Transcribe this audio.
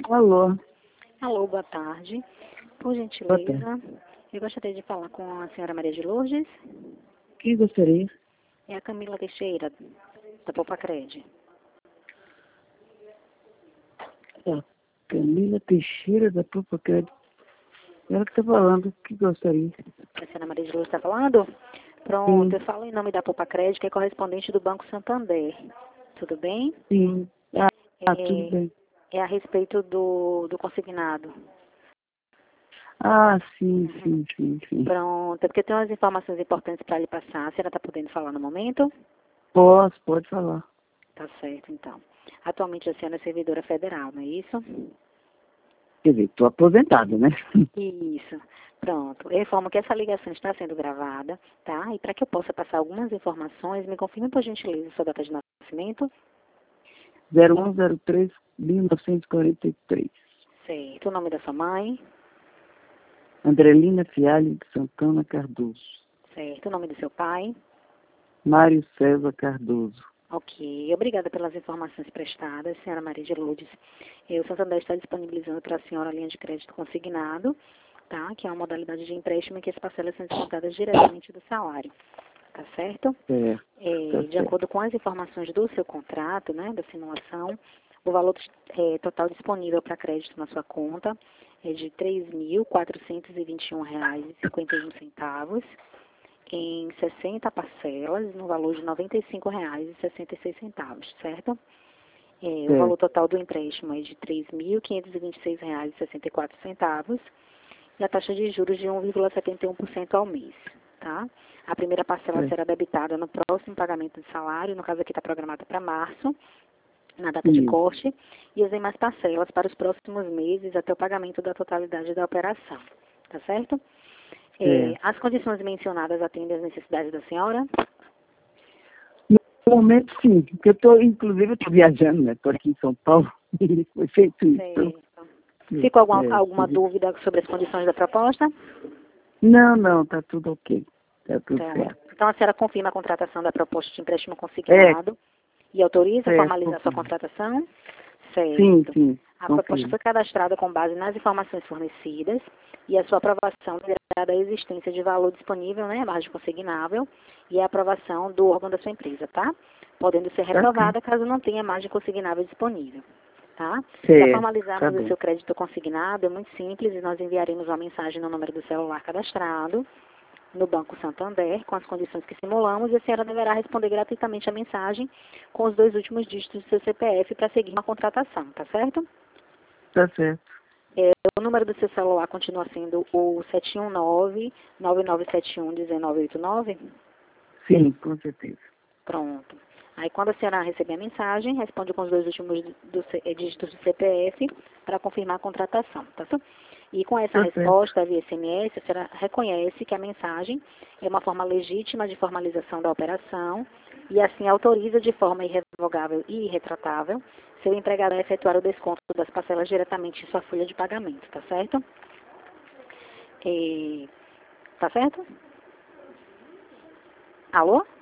Alô, Alô, boa tarde. Por boa tarde. gentileza, eu gostaria de falar com a senhora Maria de Lourdes. Quem gostaria? É a Camila Teixeira, da Popacred. A Camila Teixeira da Propacred. Ela que está falando, que gostaria. A senhora Maria de Lourdes está falando? Pronto, Sim, eu falo em nome da Popacred, que é correspondente do Banco Santander. Tudo bem? sim. Tudo bem. É a respeito do consignado. Sim. Pronto, é porque eu tenho umas informações importantes para lhe passar. A senhora está podendo falar no momento? Pode falar. Tá certo, então. Atualmente a senhora é servidora federal, não é isso? Quer dizer, estou aposentado, né? Isso. Pronto. Eu informo que essa ligação está sendo gravada, tá? E para que eu possa passar algumas informações, me confirme, por gentileza, sua data de nascimento. 0103-1943. Certo. O nome da sua mãe. Andrelina Fialho de Santana Cardoso. Certo. O nome do seu pai. Mário César Cardoso. Ok. Obrigada pelas informações prestadas, senhora Maria de Lourdes. O Santander está disponibilizando para a senhora a linha de crédito consignado, tá? Que é uma modalidade de empréstimo em que as parcelas são descontadas diretamente do salário. Tá certo? Tá De certo. acordo com as informações do seu contrato, né, da simulação, o valor total disponível para crédito na sua conta é de R$ 3.421,51 em 60 parcelas, no valor de R$ 95,66, certo? O valor total do empréstimo é de R$ 3.526,64 e a taxa de juros de 1,71% ao mês, tá? A primeira parcela será debitada no próximo pagamento de salário, no caso aqui está programada para março, na data de corte, e as demais parcelas para os próximos meses até o pagamento da totalidade da operação, tá certo? As condições mencionadas atendem às necessidades da senhora? No momento, sim, porque inclusive, eu estou viajando, né? Estou aqui em São Paulo e foi feito isso. Certo. Ficou alguma dúvida sobre as condições da proposta? Não, tá tudo ok. Tá tudo Então, certo. então a senhora confirma a contratação da proposta de empréstimo consignado e autoriza a formalizar sua contratação? Certo. Sim. A proposta foi cadastrada com base nas informações fornecidas e a sua aprovação deverá da existência de valor disponível, né, margem consignável, e a aprovação do órgão da sua empresa, tá? Podendo ser reprovada caso não tenha margem consignável disponível, tá? Para formalizarmos o seu crédito consignado, é muito simples, e nós enviaremos uma mensagem no número do celular cadastrado no Banco Santander, com as condições que simulamos, e a senhora deverá responder gratuitamente a mensagem com os 2 últimos dígitos do seu CPF para seguir uma contratação, tá certo? Tá certo. O número do seu celular continua sendo o 719-9971-1989? Sim, com certeza. Pronto. Aí, quando a senhora receber a mensagem, responde com os 2 últimos dígitos do CPF para confirmar a contratação, tá certo? E com essa resposta via SMS, a senhora reconhece que a mensagem é uma forma legítima de formalização da operação e assim autoriza de forma irrevogável e irretratável seu empregador a efetuar o desconto das parcelas diretamente em sua folha de pagamento, tá certo? Tá certo? Alô?